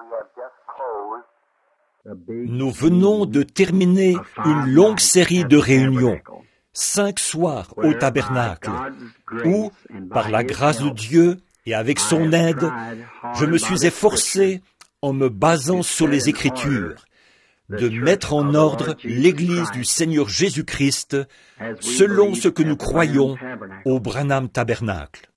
Nous venons de terminer une longue série de réunions, 5 soirs au tabernacle, où, par la grâce de Dieu et avec son aide, je me suis efforcé, en me basant sur les Écritures, de mettre en ordre l'Église du Seigneur Jésus-Christ selon ce que nous croyons au Branham Tabernacle.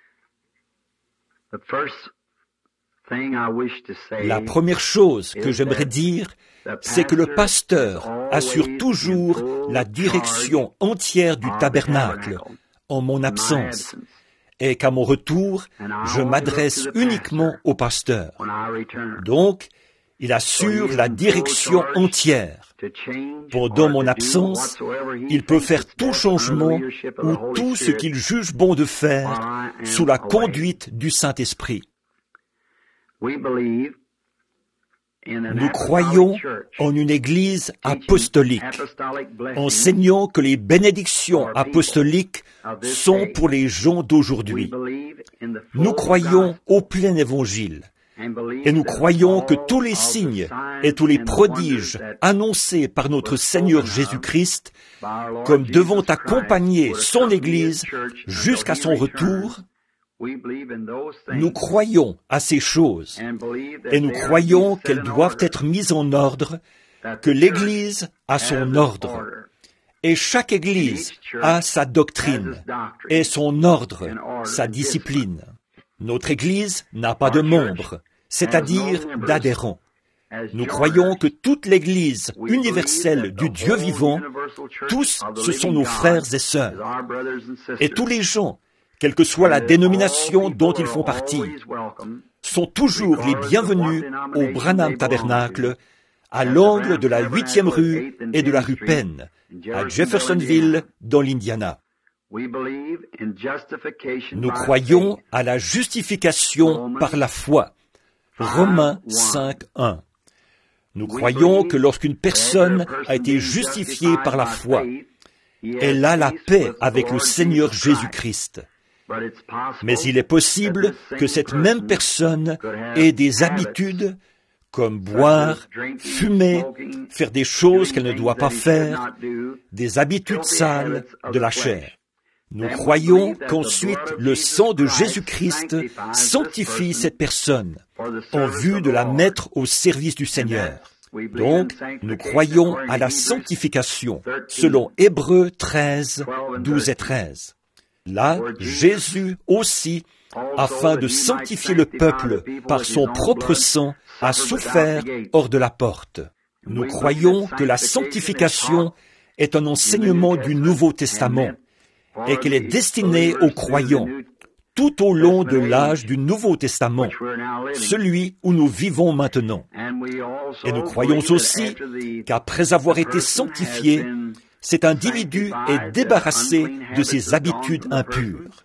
La première chose que j'aimerais dire, c'est que le pasteur assure toujours la direction entière du tabernacle en mon absence, et qu'à mon retour, je m'adresse uniquement au pasteur. Donc, il assure la direction entière. Pendant mon absence, il peut faire tout changement ou tout ce qu'il juge bon de faire sous la conduite du Saint-Esprit. Nous croyons en une Église apostolique, enseignant que les bénédictions apostoliques sont pour les gens d'aujourd'hui. Nous croyons au plein Évangile, et nous croyons que tous les signes et tous les prodiges annoncés par notre Seigneur Jésus-Christ, comme devant accompagner son Église jusqu'à son retour, nous croyons à ces choses, et nous croyons qu'elles doivent être mises en ordre, que l'Église a son ordre, et chaque Église a sa doctrine, et son ordre, sa discipline. Notre Église n'a pas de membres, c'est-à-dire d'adhérents. Nous croyons que toute l'Église universelle du Dieu vivant, tous, ce sont nos frères et sœurs, et tous les gens, quelle que soit la dénomination dont ils font partie, sont toujours les bienvenus au Branham Tabernacle, à l'angle de la 8e rue et de la rue Penn, à Jeffersonville, dans l'Indiana. Nous croyons à la justification par la foi. Romains 5:1. Nous croyons que lorsqu'une personne a été justifiée par la foi, elle a la paix avec le Seigneur Jésus-Christ. Mais il est possible que cette même personne ait des habitudes comme boire, fumer, faire des choses qu'elle ne doit pas faire, des habitudes sales de la chair. Nous croyons qu'ensuite le sang de Jésus-Christ sanctifie cette personne en vue de la mettre au service du Seigneur. Donc, nous croyons à la sanctification selon Hébreux 13, 12 et 13. Là, Jésus aussi, afin de sanctifier le peuple par son propre sang, a souffert hors de la porte. Nous croyons que la sanctification est un enseignement du Nouveau Testament et qu'elle est destinée aux croyants tout au long de l'âge du Nouveau Testament, celui où nous vivons maintenant. Et nous croyons aussi qu'après avoir été sanctifié, cet individu est débarrassé de ses habitudes impures.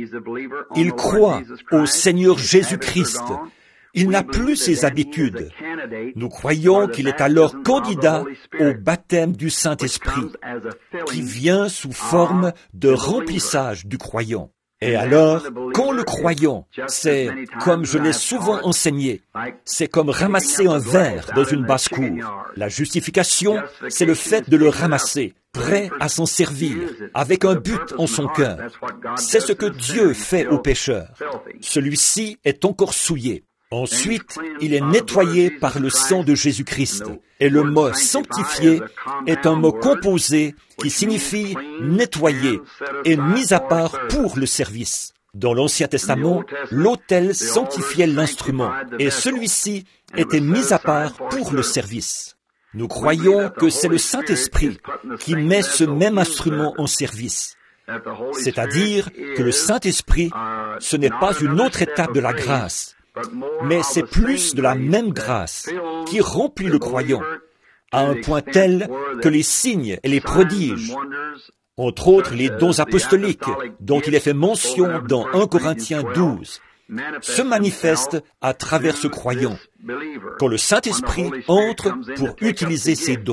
Il croit au Seigneur Jésus-Christ. Il n'a plus ses habitudes. Nous croyons qu'il est alors candidat au baptême du Saint-Esprit, qui vient sous forme de remplissage du croyant. Et alors, quand le croyant, c'est, comme je l'ai souvent enseigné, c'est comme ramasser un verre dans une basse-cour. La justification, c'est le fait de le ramasser, prêt à s'en servir, avec un but en son cœur. C'est ce que Dieu fait au pécheur. Celui-ci est encore souillé. Ensuite, il est nettoyé par le sang de Jésus-Christ. Et le mot « sanctifié » est un mot composé qui signifie « nettoyer » et mis à part pour le service. Dans l'Ancien Testament, l'autel sanctifiait l'instrument et celui-ci était mis à part pour le service. Nous croyons que c'est le Saint-Esprit qui met ce même instrument en service. C'est-à-dire que le Saint-Esprit, ce n'est pas une autre étape de la grâce, mais c'est plus de la même grâce qui remplit le croyant à un point tel que les signes et les prodiges, entre autres les dons apostoliques dont il est fait mention dans 1 Corinthiens 12, se manifestent à travers ce croyant, quand le Saint-Esprit entre pour utiliser ces dons.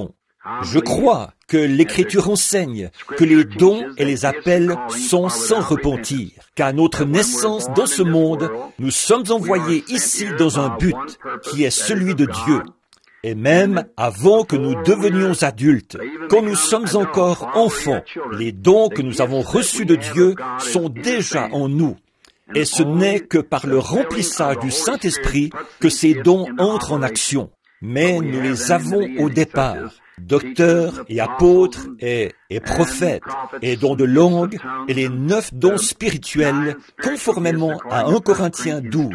Je crois que l'Écriture enseigne que les dons et les appels sont sans repentir, qu'à notre naissance dans ce monde, nous sommes envoyés ici dans un but qui est celui de Dieu. Et même avant que nous devenions adultes, quand nous sommes encore enfants, les dons que nous avons reçus de Dieu sont déjà en nous. Et ce n'est que par le remplissage du Saint-Esprit que ces dons entrent en action. Mais nous les avons au départ. Docteurs et apôtres et prophètes, et dons de langue, et les 9 dons spirituels, conformément à 1 Corinthiens 12.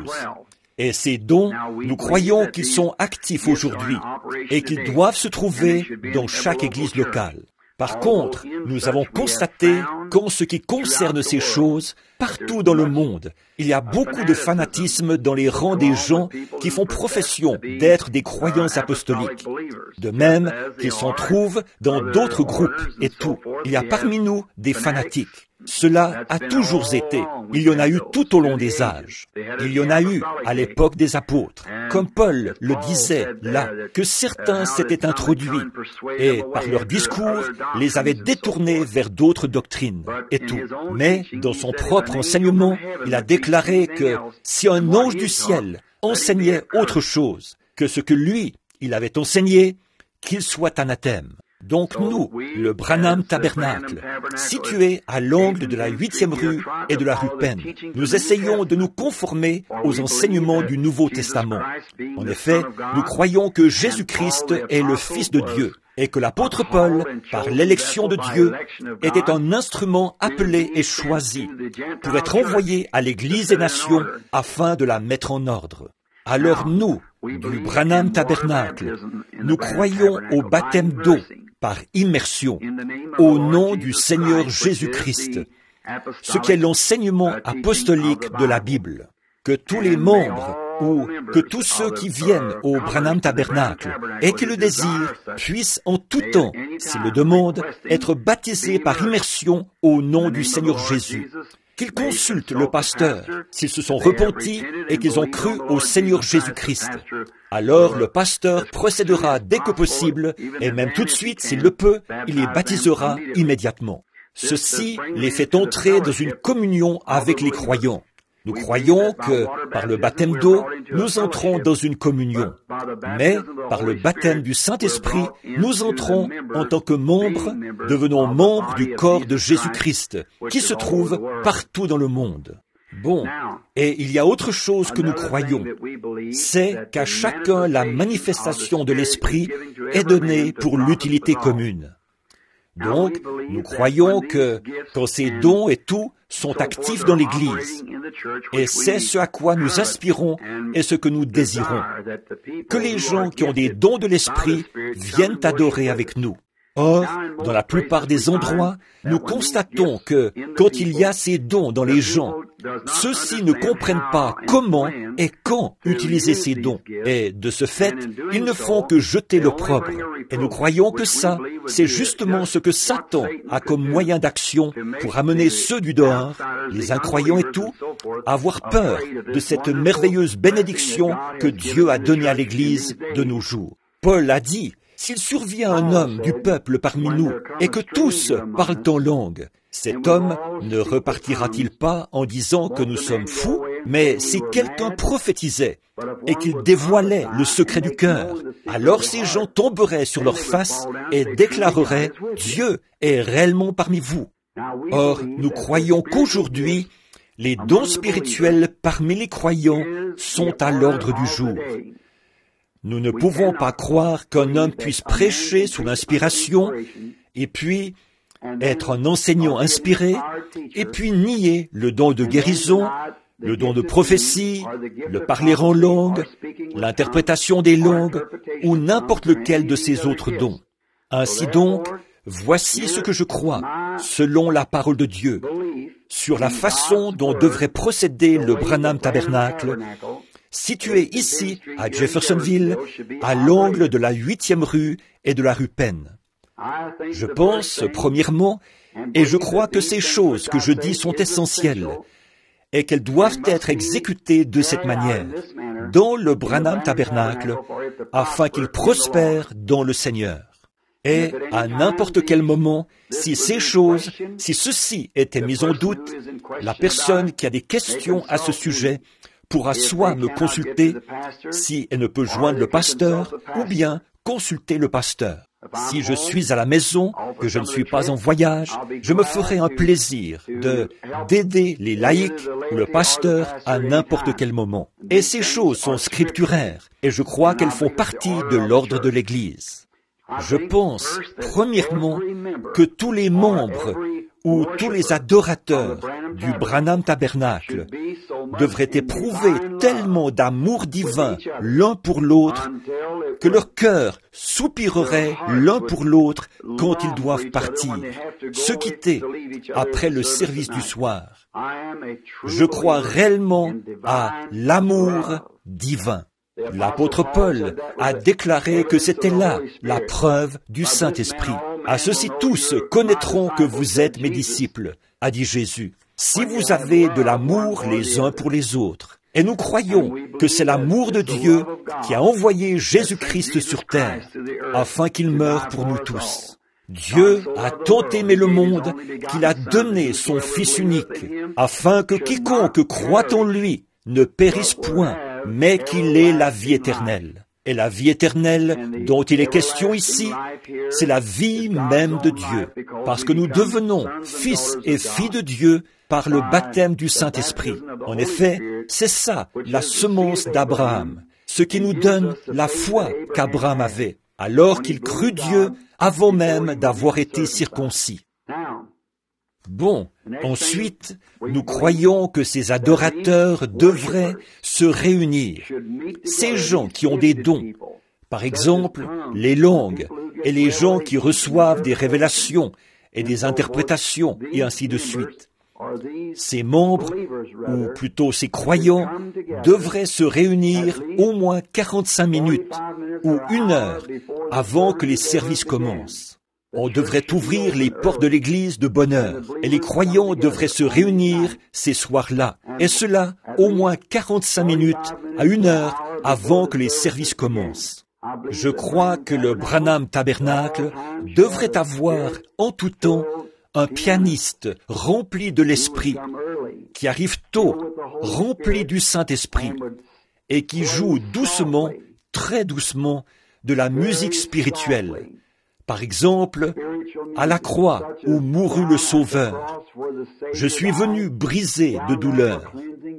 Et ces dons, nous croyons qu'ils sont actifs aujourd'hui, et qu'ils doivent se trouver dans chaque église locale. Par contre, nous avons constaté qu'en ce qui concerne ces choses, partout dans le monde, il y a beaucoup de fanatisme dans les rangs des gens qui font profession d'être des croyants apostoliques. De même qu'ils s'en trouvent dans d'autres groupes et tout. Il y a parmi nous des fanatiques. Cela a toujours été. Il y en a eu tout au long des âges. Il y en a eu à l'époque des apôtres. Comme Paul le disait là, que certains s'étaient introduits et, par leur discours, les avaient détournés vers d'autres doctrines et tout. Mais, dans son propre enseignement, il a déclaré que si un ange du ciel enseignait autre chose que ce que lui, il avait enseigné, qu'il soit anathème. Donc nous, le Branham Tabernacle, situé à l'angle de la 8e rue et de la rue Penn, nous essayons de nous conformer aux enseignements du Nouveau Testament. En effet, nous croyons que Jésus-Christ est le Fils de Dieu et que l'apôtre Paul, par l'élection de Dieu, était un instrument appelé et choisi pour être envoyé à l'Église des nations afin de la mettre en ordre. Alors nous, du Branham Tabernacle, nous croyons au baptême d'eau par immersion, au nom du Seigneur Jésus-Christ, ce qui est l'enseignement apostolique de la Bible, que tous les membres ou que tous ceux qui viennent au Branham Tabernacle et qui le désirent puissent en tout temps, s'ils le demandent, être baptisés par immersion au nom du Seigneur Jésus. Qu'ils consultent le pasteur s'ils se sont repentis et qu'ils ont cru au Seigneur Jésus-Christ. Alors le pasteur procédera dès que possible, et même tout de suite, s'il le peut, il les baptisera immédiatement. Ceci les fait entrer dans une communion avec les croyants. Nous croyons que, par le baptême d'eau, nous entrons dans une communion. Mais, par le baptême du Saint-Esprit, nous entrons en tant que membres, devenons membres du corps de Jésus-Christ, qui se trouve partout dans le monde. Bon, et il y a autre chose que nous croyons, c'est qu'à chacun la manifestation de l'Esprit est donnée pour l'utilité commune. Donc, nous croyons que quand ces dons et tout sont actifs dans l'Église, et c'est ce à quoi nous aspirons et ce que nous désirons, que les gens qui ont des dons de l'Esprit viennent adorer avec nous. Or, dans la plupart des endroits, nous constatons que, quand il y a ces dons dans les gens, ceux-ci ne comprennent pas comment et quand utiliser ces dons. Et, de ce fait, ils ne font que jeter l'opprobre. Et nous croyons que ça, c'est justement ce que Satan a comme moyen d'action pour amener ceux du dehors, les incroyants et tout, à avoir peur de cette merveilleuse bénédiction que Dieu a donnée à l'Église de nos jours. Paul a dit, s'il survient un homme du peuple parmi nous et que tous parlent en langue, cet homme ne repartira-t-il pas en disant que nous sommes fous? Mais si quelqu'un prophétisait et qu'il dévoilait le secret du cœur, alors ces gens tomberaient sur leur face et déclareraient « Dieu est réellement parmi vous ». Or, nous croyons qu'aujourd'hui, les dons spirituels parmi les croyants sont à l'ordre du jour. Nous ne pouvons pas croire qu'un homme puisse prêcher sous l'inspiration et puis être un enseignant inspiré et puis nier le don de guérison, le don de prophétie, le parler en langue, l'interprétation des langues ou n'importe lequel de ces autres dons. Ainsi donc, voici ce que je crois, selon la parole de Dieu, sur la façon dont devrait procéder le Branham Tabernacle, situé ici, à Jeffersonville, à l'angle de la 8e rue et de la rue Penn. Je pense, premièrement, et je crois que ces choses que je dis sont essentielles, et qu'elles doivent être exécutées de cette manière, dans le Branham Tabernacle, afin qu'il prospère dans le Seigneur. Et à n'importe quel moment, si ceci était mis en doute, la personne qui a des questions à ce sujet pourra soit me consulter si elle ne peut joindre le pasteur, ou bien consulter le pasteur. Si je suis à la maison, que je ne suis pas en voyage, je me ferai un plaisir d'aider les laïcs ou le pasteur à n'importe quel moment. Et ces choses sont scripturaires, et je crois qu'elles font partie de l'ordre de l'Église. Je pense, premièrement, que tous les membres ou tous les adorateurs du Branham Tabernacle devraient éprouver tellement d'amour divin l'un pour l'autre que leur cœur soupirerait l'un pour l'autre quand ils doivent partir, se quitter après le service du soir. Je crois réellement à l'amour divin. L'apôtre Paul a déclaré que c'était là la preuve du Saint-Esprit. À ceci tous connaîtront que vous êtes mes disciples, a dit Jésus, si vous avez de l'amour les uns pour les autres. Et nous croyons que c'est l'amour de Dieu qui a envoyé Jésus-Christ sur terre, afin qu'il meure pour nous tous. Dieu a tant aimé le monde qu'il a donné son Fils unique, afin que quiconque croit en lui ne périsse point, mais qu'il ait la vie éternelle. Et la vie éternelle dont il est question ici, c'est la vie même de Dieu, parce que nous devenons fils et filles de Dieu par le baptême du Saint-Esprit. En effet, c'est ça, la semence d'Abraham, ce qui nous donne la foi qu'Abraham avait, alors qu'il crut Dieu avant même d'avoir été circoncis. Bon, ensuite, nous croyons que ces adorateurs devraient se réunir. Ces gens qui ont des dons, par exemple, les langues, et les gens qui reçoivent des révélations et des interprétations, et ainsi de suite. Ces membres, ou plutôt ces croyants, devraient se réunir au moins 45 minutes ou 1 heure avant que les services commencent. On devrait ouvrir les portes de l'église de bonne heure, et les croyants devraient se réunir ces soirs-là, et cela au moins 45 minutes à 1 heure avant que les services commencent. Je crois que le Branham Tabernacle devrait avoir en tout temps un pianiste rempli de l'Esprit, qui arrive tôt, rempli du Saint-Esprit, et qui joue doucement, très doucement, de la musique spirituelle. Par exemple, à la croix où mourut le Sauveur, je suis venu brisé de douleur.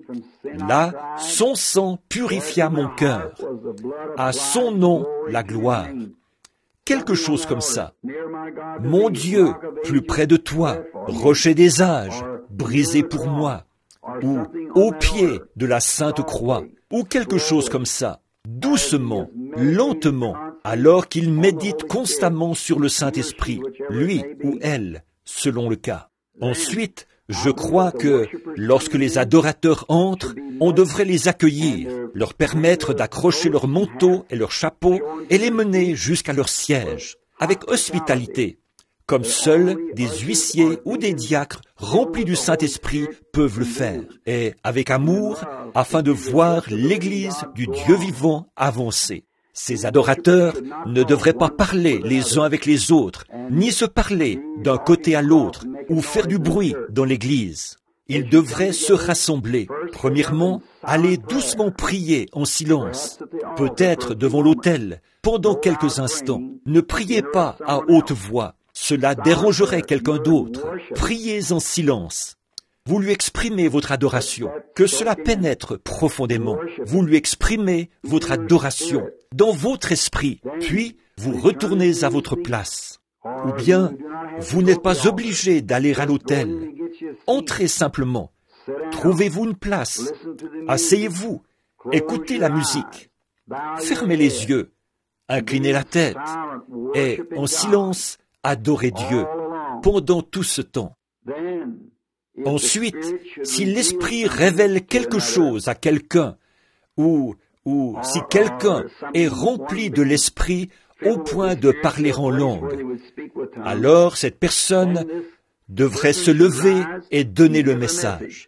Là, son sang purifia mon cœur. À son nom, la gloire. Quelque chose comme ça. Mon Dieu, plus près de toi, rocher des âges, brisé pour moi. Ou au pied de la Sainte Croix. Ou quelque chose comme ça. Doucement, lentement, alors qu'il médite constamment sur le Saint-Esprit, lui ou elle, selon le cas. Ensuite, je crois que, lorsque les adorateurs entrent, on devrait les accueillir, leur permettre d'accrocher leur manteau et leur chapeau et les mener jusqu'à leur siège, avec hospitalité, comme seuls des huissiers ou des diacres remplis du Saint-Esprit peuvent le faire, et avec amour, afin de voir l'Église du Dieu vivant avancer. Ces adorateurs ne devraient pas parler les uns avec les autres, ni se parler d'un côté à l'autre, ou faire du bruit dans l'Église. Ils devraient se rassembler. Premièrement, aller doucement prier en silence, peut-être devant l'autel, pendant quelques instants. Ne priez pas à haute voix, cela dérangerait quelqu'un d'autre. Priez en silence. Vous lui exprimez votre adoration, que cela pénètre profondément. Vous lui exprimez votre adoration dans votre esprit, puis vous retournez à votre place. Ou bien, vous n'êtes pas obligé d'aller à l'autel. Entrez simplement. Trouvez-vous une place. Asseyez-vous. Écoutez la musique. Fermez les yeux. Inclinez la tête. Et, en silence, adorez Dieu pendant tout ce temps. Ensuite, si l'Esprit révèle quelque chose à quelqu'un, ou si quelqu'un est rempli de l'Esprit au point de parler en langue, alors cette personne devrait se lever et donner le message.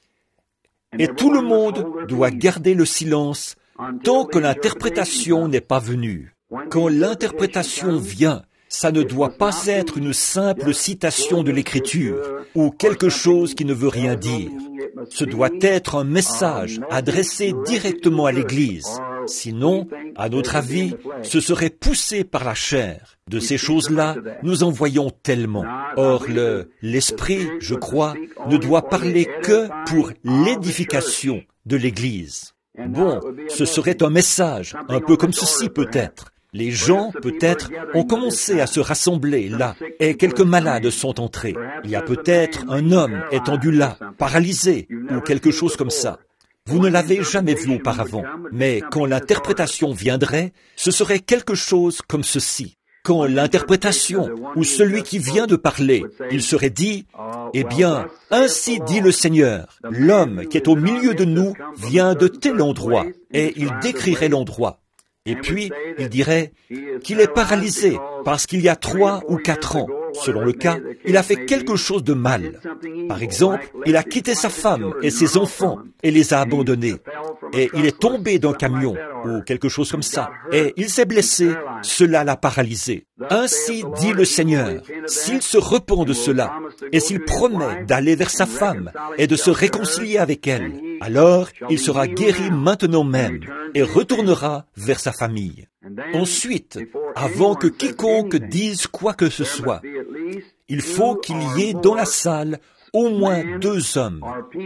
Et tout le monde doit garder le silence tant que l'interprétation n'est pas venue. Quand l'interprétation vient, Ça ne doit pas être une simple citation de l'Écriture ou quelque chose qui ne veut rien dire. Ce doit être un message adressé directement à l'Église. Sinon, à notre avis, ce serait poussé par la chair. De ces choses-là, nous en voyons tellement. Or, l'Esprit, je crois, ne doit parler que pour l'édification de l'Église. Bon, ce serait un message, un peu comme ceci peut-être. Les gens, peut-être, ont commencé à se rassembler là, et quelques malades sont entrés. Il y a peut-être un homme étendu là, paralysé, ou quelque chose comme ça. Vous ne l'avez jamais vu auparavant, mais quand l'interprétation viendrait, ce serait quelque chose comme ceci. Quand l'interprétation, ou celui qui vient de parler, il serait dit, « Eh bien, ainsi dit le Seigneur, l'homme qui est au milieu de nous vient de tel endroit, et il décrirait l'endroit. » Et puis, il dirait qu'il est paralysé parce qu'il y a 3 ou 4 ans. Selon le cas, il a fait quelque chose de mal. Par exemple, il a quitté sa femme et ses enfants et les a abandonnés. Et il est tombé d'un camion ou quelque chose comme ça. Et il s'est blessé, cela l'a paralysé. Ainsi dit le Seigneur, s'il se repent de cela et s'il promet d'aller vers sa femme et de se réconcilier avec elle, alors il sera guéri maintenant même et retournera vers sa famille. Ensuite, avant que quiconque dise quoi que ce soit, il faut qu'il y ait dans la salle au moins 2 hommes,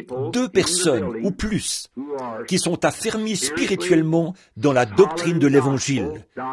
2 personnes ou plus, qui sont affermis spirituellement dans la doctrine de l'Évangile,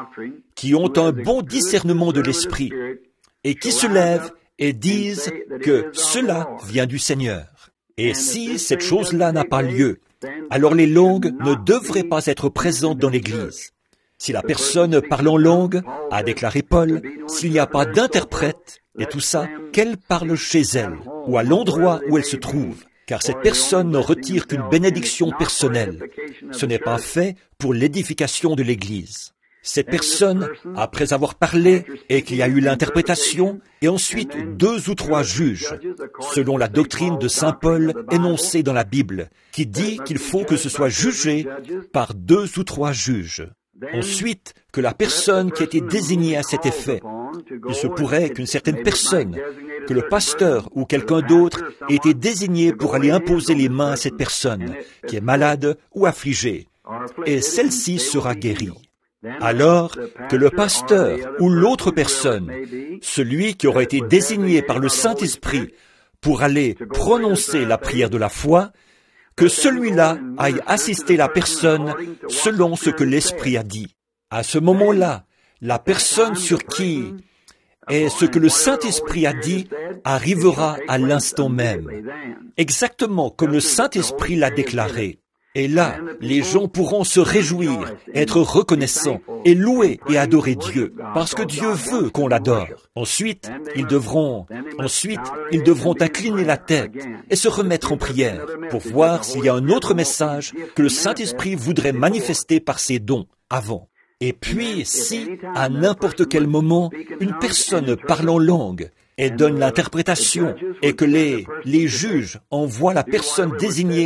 qui ont un bon discernement de l'Esprit, et qui se lèvent et disent que cela vient du Seigneur. Et si cette chose-là n'a pas lieu, alors les langues ne devraient pas être présentes dans l'Église. Si la personne parle en langue, a déclaré Paul, s'il n'y a pas d'interprète, et tout ça, qu'elle parle chez elle, ou à l'endroit où elle se trouve, car cette personne ne retire qu'une bénédiction personnelle. Ce n'est pas fait pour l'édification de l'Église. Cette personne, après avoir parlé et qu'il y a eu l'interprétation, et ensuite 2 ou 3 juges, selon la doctrine de Saint Paul énoncée dans la Bible, qui dit qu'il faut que ce soit jugé par 2 ou 3 juges. Ensuite, que la personne qui a été désignée à cet effet, il se pourrait qu'une certaine personne, que le pasteur ou quelqu'un d'autre ait été désigné pour aller imposer les mains à cette personne, qui est malade ou affligée, et celle-ci sera guérie. Alors que le pasteur ou l'autre personne, celui qui aura été désigné par le Saint-Esprit pour aller prononcer la prière de la foi, que celui-là aille assister la personne selon ce que l'Esprit a dit. À ce moment-là, la personne sur qui est ce que le Saint-Esprit a dit arrivera à l'instant même, exactement comme le Saint-Esprit l'a déclaré. Et là, les gens pourront se réjouir, être reconnaissants et louer et adorer Dieu, parce que Dieu veut qu'on l'adore. Ensuite, ils devront incliner la tête et se remettre en prière pour voir s'il y a un autre message que le Saint-Esprit voudrait manifester par ses dons avant. Et puis, si, à n'importe quel moment, une personne parle en langue et donne l'interprétation et que les juges envoient la personne désignée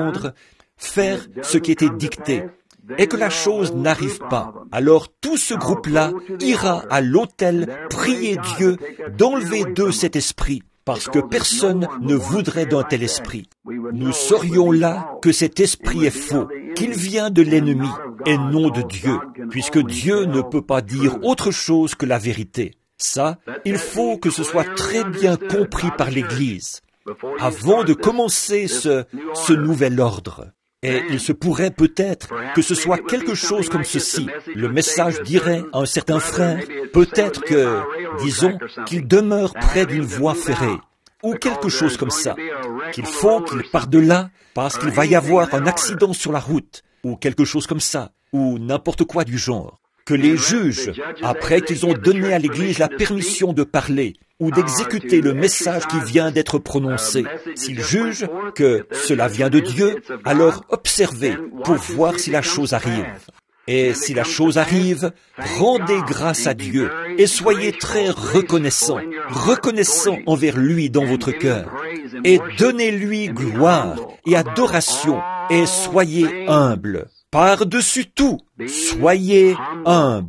faire ce qui était dicté, et que la chose n'arrive pas, alors tout ce groupe-là ira à l'autel prier Dieu d'enlever d'eux cet esprit, parce que personne ne voudrait d'un tel esprit. Nous saurions là que cet esprit est faux, qu'il vient de l'ennemi et non de Dieu, puisque Dieu ne peut pas dire autre chose que la vérité. Ça, il faut que ce soit très bien compris par l'Église, avant de commencer ce nouvel ordre. Et il se pourrait peut-être que ce soit quelque chose comme ceci. Le message dirait à un certain frère, peut-être que, disons, qu'il demeure près d'une voie ferrée, ou quelque chose comme ça, qu'il faut qu'il parte de là parce qu'il va y avoir un accident sur la route, ou quelque chose comme ça, ou n'importe quoi du genre. Que les juges, après qu'ils ont donné à l'Église la permission de parler ou d'exécuter le message qui vient d'être prononcé, s'ils jugent que cela vient de Dieu, alors observez pour voir si la chose arrive. Et si la chose arrive, rendez grâce à Dieu et soyez très reconnaissants envers lui dans votre cœur. Et donnez-lui gloire et adoration et soyez humbles. Par-dessus tout, soyez humbles.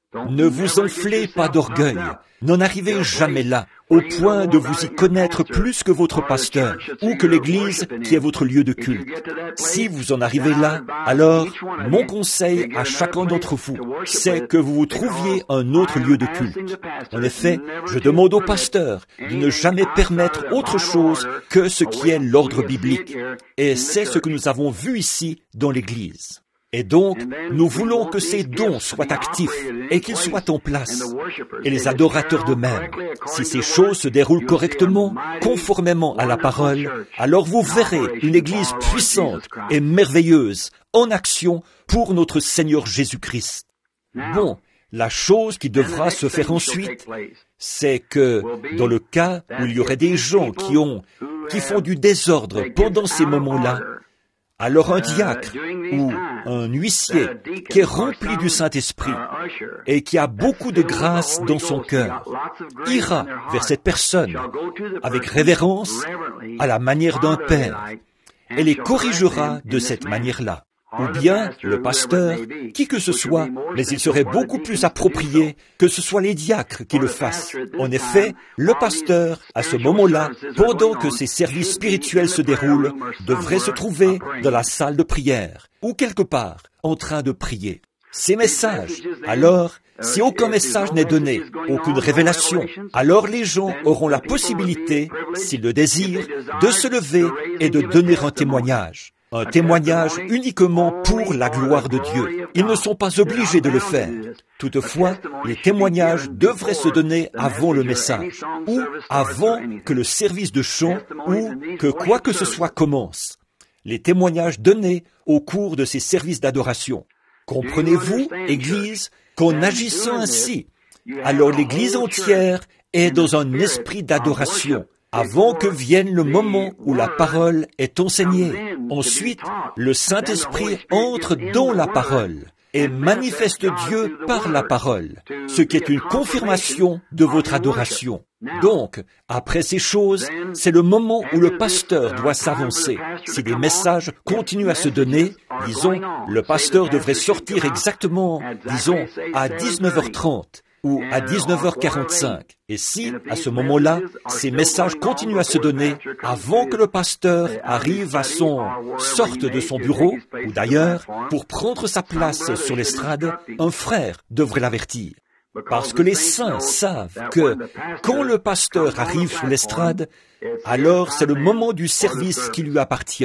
Ne vous enflez pas d'orgueil. N'en arrivez jamais là, au point de vous y connaître plus que votre pasteur ou que l'Église qui est votre lieu de culte. Si vous en arrivez là, alors mon conseil à chacun d'entre vous, c'est que vous vous trouviez un autre lieu de culte. En effet, je demande au pasteur de ne jamais permettre autre chose que ce qui est l'ordre biblique. Et c'est ce que nous avons vu ici dans l'Église. Et donc, nous voulons que ces dons soient actifs et qu'ils soient en place. Et les adorateurs de même. Si ces choses se déroulent correctement, conformément à la parole, alors vous verrez une Église puissante et merveilleuse en action pour notre Seigneur Jésus-Christ. Bon, la chose qui devra se faire ensuite, c'est que dans le cas où il y aurait des gens qui font du désordre pendant ces moments-là, alors un diacre ou un huissier qui est rempli du Saint-Esprit et qui a beaucoup de grâce dans son cœur ira vers cette personne avec révérence à la manière d'un père et les corrigera de cette manière-là. Ou bien le pasteur, qui que ce soit, mais il serait beaucoup plus approprié que ce soit les diacres qui le fassent. En effet, le pasteur, à ce moment-là, pendant que ces services spirituels se déroulent, devrait se trouver dans la salle de prière, ou quelque part, en train de prier. Ces messages, alors, si aucun message n'est donné, aucune révélation, alors les gens auront la possibilité, s'ils le désirent, de se lever et de donner un témoignage. Un témoignage uniquement pour la gloire de Dieu. Ils ne sont pas obligés de le faire. Toutefois, les témoignages devraient se donner avant le message, ou avant que le service de chant, ou que quoi que ce soit commence. Les témoignages donnés au cours de ces services d'adoration. Comprenez-vous, Église, qu'en agissant ainsi, alors l'Église entière est dans un esprit d'adoration, avant que vienne le moment où la parole est enseignée. Ensuite, le Saint-Esprit entre dans la parole et manifeste Dieu par la parole, ce qui est une confirmation de votre adoration. Donc, après ces choses, c'est le moment où le pasteur doit s'avancer. Si des messages continuent à se donner, disons, le pasteur devrait sortir exactement, disons, à 19h30. Ou à 19h45. Et si, à ce moment-là, ces messages continuent à se donner avant que le pasteur arrive sorte de son bureau, ou d'ailleurs, pour prendre sa place sur l'estrade, un frère devrait l'avertir. Parce que les saints savent que quand le pasteur arrive sur l'estrade, alors c'est le moment du service qui lui appartient.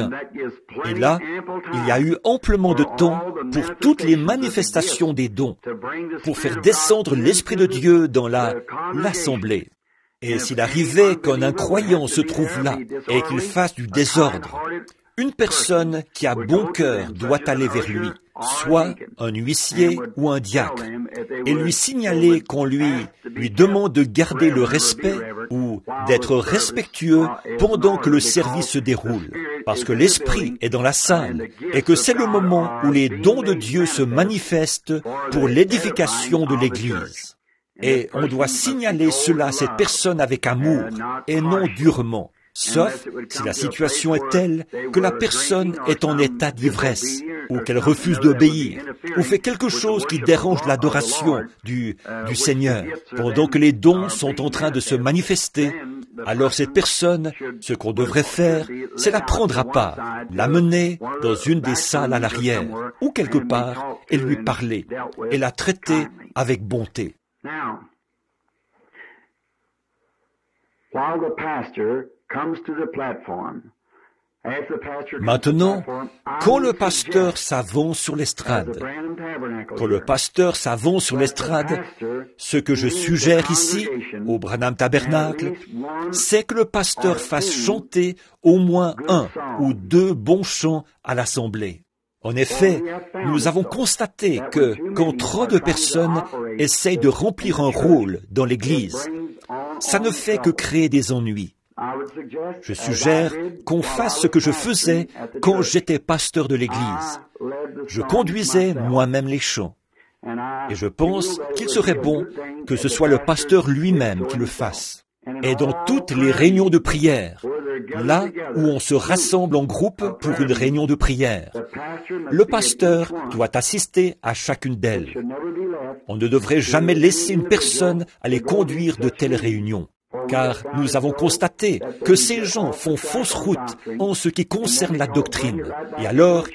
Et là, il y a eu amplement de temps pour toutes les manifestations des dons, pour faire descendre l'Esprit de Dieu dans l'assemblée. Et s'il arrivait qu'un incroyant se trouve là et qu'il fasse du désordre, une personne qui a bon cœur doit aller vers lui, soit un huissier ou un diacre, et lui signaler qu'on lui demande de garder le respect ou d'être respectueux pendant que le service se déroule, parce que l'Esprit est dans la salle et que c'est le moment où les dons de Dieu se manifestent pour l'édification de l'Église. Et on doit signaler cela à cette personne avec amour et non durement. Sauf si la situation est telle que la personne est en état d'ivresse, ou qu'elle refuse d'obéir, ou fait quelque chose qui dérange l'adoration du Seigneur, pendant que les dons sont en train de se manifester. Alors cette personne, ce qu'on devrait faire, c'est la prendre à part, l'amener dans une des salles à l'arrière, ou quelque part, et lui parler, et la traiter avec bonté. Maintenant, quand le pasteur s'avance sur l'estrade, ce que je suggère ici, au Branham Tabernacle, c'est que le pasteur fasse chanter au moins 1 ou 2 bons chants à l'assemblée. En effet, nous avons constaté que quand trop de personnes essayent de remplir un rôle dans l'Église, ça ne fait que créer des ennuis. Je suggère qu'on fasse ce que je faisais quand j'étais pasteur de l'Église. Je conduisais moi-même les chants. Et je pense qu'il serait bon que ce soit le pasteur lui-même qui le fasse. Et dans toutes les réunions de prière, là où on se rassemble en groupe pour une réunion de prière. Le pasteur doit assister à chacune d'elles. On ne devrait jamais laisser une personne aller conduire de telles réunions. Car nous avons constaté que ces gens font fausse route en ce qui concerne la doctrine. Et alors,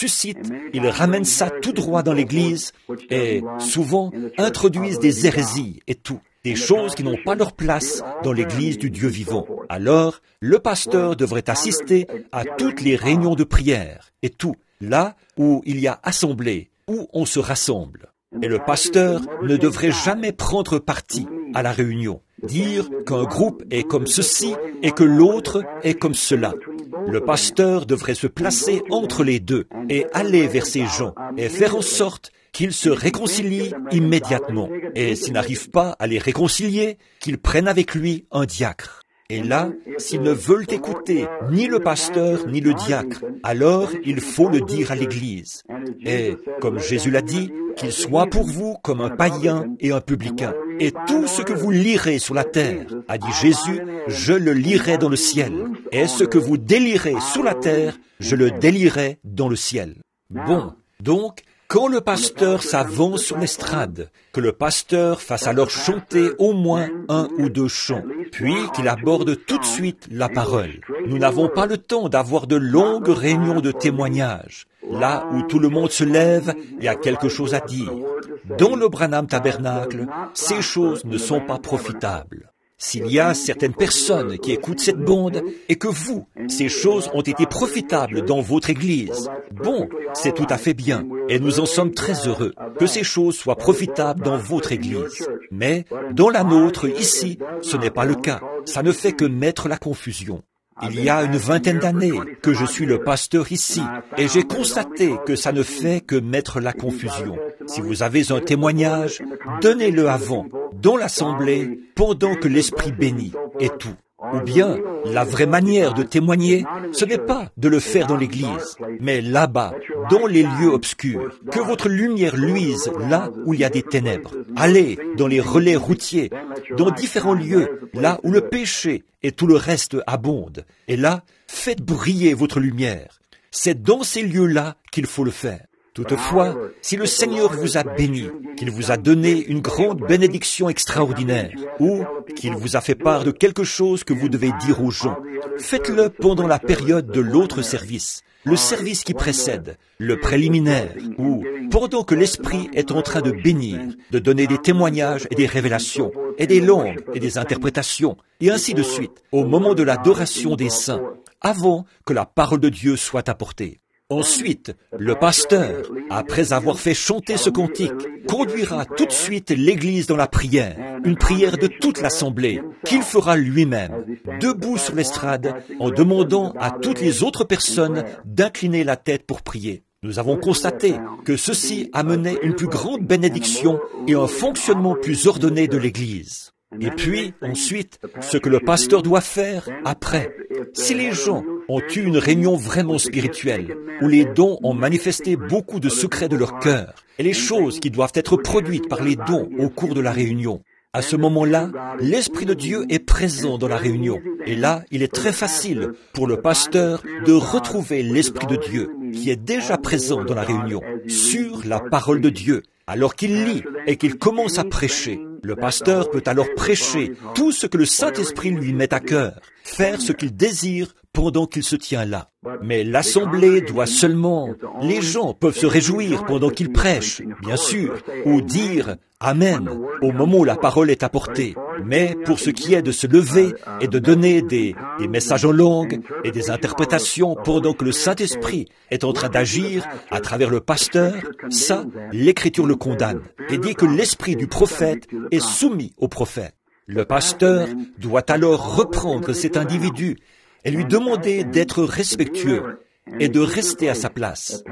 ils ramènent ça tout droit dans l'Église et souvent introduisent des hérésies et tout. Des choses qui n'ont pas leur place dans l'Église du Dieu vivant. Alors, le pasteur devrait assister à toutes les réunions de prière et tout, là où il y a assemblée, où on se rassemble. Et le pasteur ne devrait jamais prendre parti à la réunion, dire qu'un groupe est comme ceci et que l'autre est comme cela. Le pasteur devrait se placer entre les deux et aller vers ces gens et faire en sorte qu'ils se réconcilient immédiatement. Et s'ils n'arrivent pas à les réconcilier, qu'ils prennent avec lui un diacre. Et là, s'ils ne veulent écouter ni le pasteur ni le diacre, alors il faut le dire à l'Église. Et, comme Jésus l'a dit, qu'il soit pour vous comme un païen et un publicain. Et tout ce que vous lirez sur la terre, a dit Jésus, je le lirai dans le ciel. Et ce que vous délirez sur la terre, je le délierai dans le ciel. Bon, donc, quand le pasteur s'avance sur l'estrade, que le pasteur fasse alors chanter au moins 1 ou 2 chants, puis qu'il aborde tout de suite la parole. Nous n'avons pas le temps d'avoir de longues réunions de témoignages, là où tout le monde se lève et a quelque chose à dire. Dans le Branham Tabernacle, ces choses ne sont pas profitables. S'il y a certaines personnes qui écoutent cette bande et que vous, ces choses ont été profitables dans votre Église, bon, c'est tout à fait bien et nous en sommes très heureux que ces choses soient profitables dans votre Église. Mais dans la nôtre, ici, ce n'est pas le cas. Ça ne fait que mettre la confusion. Il y a une 20aine d'années que je suis le pasteur ici et j'ai constaté que ça ne fait que mettre la confusion. Si vous avez un témoignage, donnez-le avant, dans l'assemblée, pendant que l'Esprit bénit et tout. Ou bien, la vraie manière de témoigner, ce n'est pas de le faire dans l'église, mais là-bas, dans les lieux obscurs. Que votre lumière luise là où il y a des ténèbres. Allez dans les relais routiers, dans différents lieux, là où le péché et tout le reste abondent. Et là, faites briller votre lumière. C'est dans ces lieux-là qu'il faut le faire. Toutefois, si le Seigneur vous a béni, qu'il vous a donné une grande bénédiction extraordinaire, ou qu'il vous a fait part de quelque chose que vous devez dire aux gens, faites-le pendant la période de l'autre service, le service qui précède, le préliminaire, ou pendant que l'Esprit est en train de bénir, de donner des témoignages et des révélations, et des langues et des interprétations, et ainsi de suite, au moment de l'adoration des saints, avant que la parole de Dieu soit apportée. Ensuite, le pasteur, après avoir fait chanter ce cantique, conduira tout de suite l'Église dans la prière, une prière de toute l'assemblée, qu'il fera lui-même, debout sur l'estrade, en demandant à toutes les autres personnes d'incliner la tête pour prier. Nous avons constaté que ceci amenait une plus grande bénédiction et un fonctionnement plus ordonné de l'Église. Et puis, ensuite, ce que le pasteur doit faire après. Si les gens ont eu une réunion vraiment spirituelle, où les dons ont manifesté beaucoup de secrets de leur cœur, et les choses qui doivent être produites par les dons au cours de la réunion, à ce moment-là, l'Esprit de Dieu est présent dans la réunion. Et là, il est très facile pour le pasteur de retrouver l'Esprit de Dieu, qui est déjà présent dans la réunion, sur la parole de Dieu. Alors qu'il lit et qu'il commence à prêcher, le pasteur peut alors prêcher tout ce que le Saint-Esprit lui met à cœur, faire ce qu'il désire pendant qu'il se tient là. Mais l'assemblée doit seulement... Les gens peuvent se réjouir pendant qu'il prêche, bien sûr, ou dire « Amen » au moment où la parole est apportée. Mais pour ce qui est de se lever et de donner des messages en langue et des interprétations pendant que le Saint-Esprit est en train d'agir à travers le pasteur, ça, l'Écriture le condamne et dit que l'esprit du prophète est soumis au prophète. Le pasteur doit alors reprendre cet individu et lui demander d'être respectueux et de rester à sa place.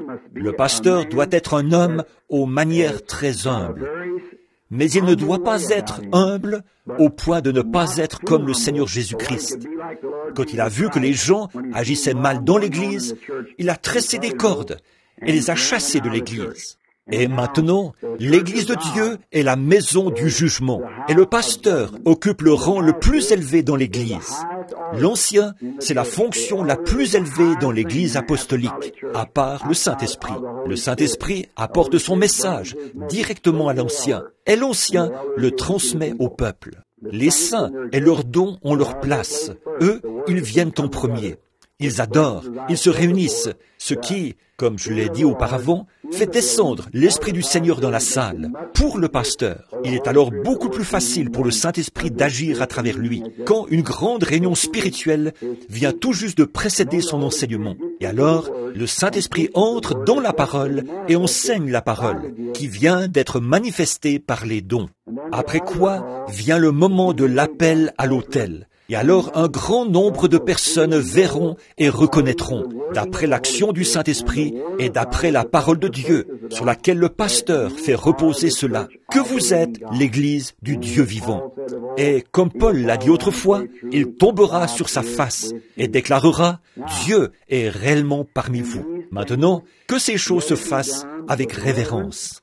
Le pasteur doit être un homme aux manières très humbles, mais il ne doit pas être humble au point de ne pas être comme le Seigneur Jésus-Christ. Quand il a vu que les gens agissaient mal dans l'Église, il a tressé des cordes et les a chassés de l'Église. Et maintenant, l'Église de Dieu est la maison du jugement, et le pasteur occupe le rang le plus élevé dans l'Église. L'ancien, c'est la fonction la plus élevée dans l'Église apostolique, à part le Saint-Esprit. Le Saint-Esprit apporte son message directement à l'ancien, et l'ancien le transmet au peuple. Les saints et leurs dons ont leur place. Eux, ils viennent en premier. Ils adorent, ils se réunissent, ce qui, comme je l'ai dit auparavant, fait descendre l'Esprit du Seigneur dans la salle. Pour le pasteur, il est alors beaucoup plus facile pour le Saint-Esprit d'agir à travers lui, quand une grande réunion spirituelle vient tout juste de précéder son enseignement. Et alors, le Saint-Esprit entre dans la parole et enseigne la parole, qui vient d'être manifestée par les dons. Après quoi vient le moment de l'appel à l'autel. Et alors un grand nombre de personnes verront et reconnaîtront, d'après l'action du Saint-Esprit et d'après la parole de Dieu, sur laquelle le pasteur fait reposer cela, que vous êtes l'Église du Dieu vivant. Et comme Paul l'a dit autrefois, il tombera sur sa face et déclarera « Dieu est réellement parmi vous ». Maintenant, que ces choses se fassent avec révérence.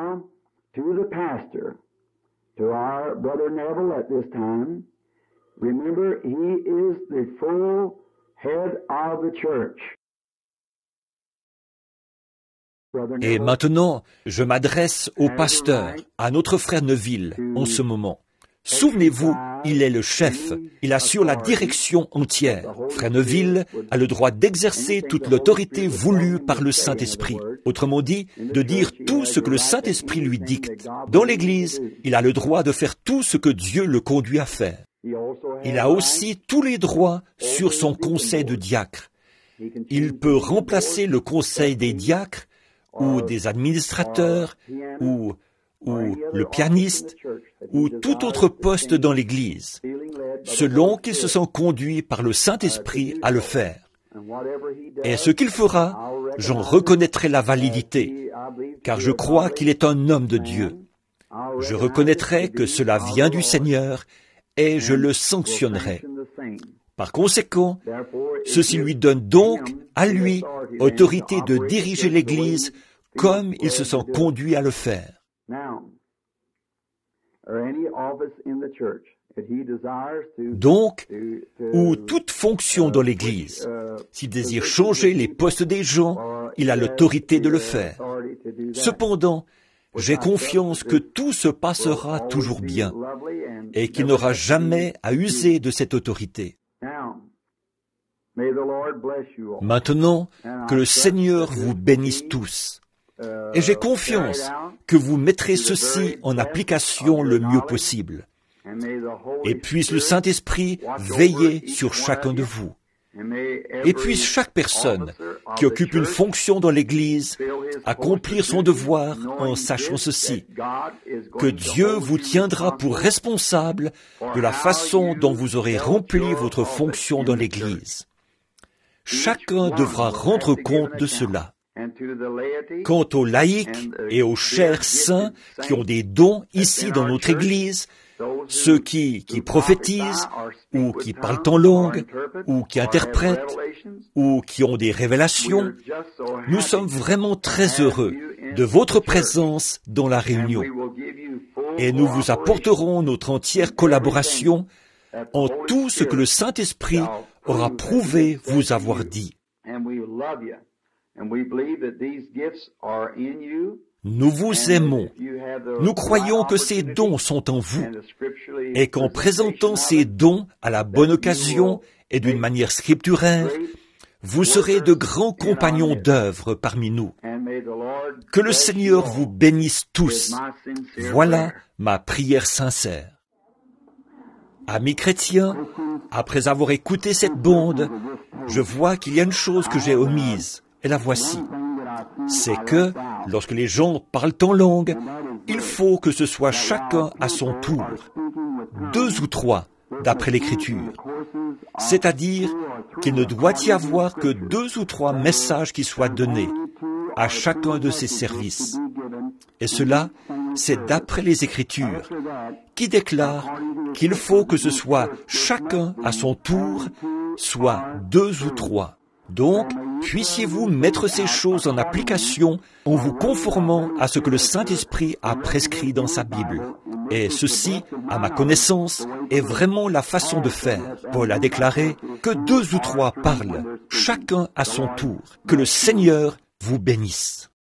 Remember, he is the full head of the church. Et maintenant, je m'adresse au pasteur, à notre frère Neville, en ce moment. Souvenez-vous, il est le chef, il assure la direction entière. Frère Neville a le droit d'exercer toute l'autorité voulue par le Saint-Esprit. Autrement dit, de dire tout ce que le Saint-Esprit lui dicte. Dans l'Église, il a le droit de faire tout ce que Dieu le conduit à faire. Il a aussi tous les droits sur son conseil de diacre. Il peut remplacer le conseil des diacres ou des administrateurs ou le pianiste ou tout autre poste dans l'Église, selon qu'il se sent conduit par le Saint-Esprit à le faire. Et ce qu'il fera, j'en reconnaîtrai la validité, car je crois qu'il est un homme de Dieu. Je reconnaîtrai que cela vient du Seigneur et je le sanctionnerai. Par conséquent, ceci lui donne donc, à lui, autorité de diriger l'Église comme il se sent conduit à le faire. Donc, ou toute fonction dans l'Église, s'il désire changer les postes des gens, il a l'autorité de le faire. Cependant, j'ai confiance que tout se passera toujours bien et qu'il n'aura jamais à user de cette autorité. Maintenant, que le Seigneur vous bénisse tous. Et j'ai confiance que vous mettrez ceci en application le mieux possible. Et puisse le Saint-Esprit veiller sur chacun de vous. Et puisse chaque personne qui occupe une fonction dans l'Église accomplir son devoir en sachant ceci, que Dieu vous tiendra pour responsable de la façon dont vous aurez rempli votre fonction dans l'Église. Chacun devra rendre compte de cela. Quant aux laïcs et aux chers saints qui ont des dons ici dans notre Église, ceux qui prophétisent, ou qui parlent en langue, ou qui interprètent, ou qui ont des révélations, nous sommes vraiment très heureux de votre présence dans la réunion. Et nous vous apporterons notre entière collaboration en tout ce que le Saint-Esprit aura prouvé vous avoir dit. Nous vous aimons. Nous croyons que ces dons sont en vous et qu'en présentant ces dons à la bonne occasion et d'une manière scripturaire, vous serez de grands compagnons d'œuvre parmi nous. Que le Seigneur vous bénisse tous. Voilà ma prière sincère. Amis chrétiens, après avoir écouté cette bande, je vois qu'il y a une chose que j'ai omise, et la voici. C'est que, lorsque les gens parlent en langue, il faut que ce soit chacun à son tour, 2 ou 3, d'après l'Écriture. C'est-à-dire qu'il ne doit y avoir que 2 ou 3 messages qui soient donnés à chacun de ces services. Et cela, c'est d'après les Écritures, qui déclarent qu'il faut que ce soit chacun à son tour, soit 2 ou 3. Donc, puissiez-vous mettre ces choses en application en vous conformant à ce que le Saint-Esprit a prescrit dans sa Bible. Et ceci, à ma connaissance, est vraiment la façon de faire. Paul a déclaré que 2 ou 3 parlent, chacun à son tour. Que le Seigneur vous bénisse.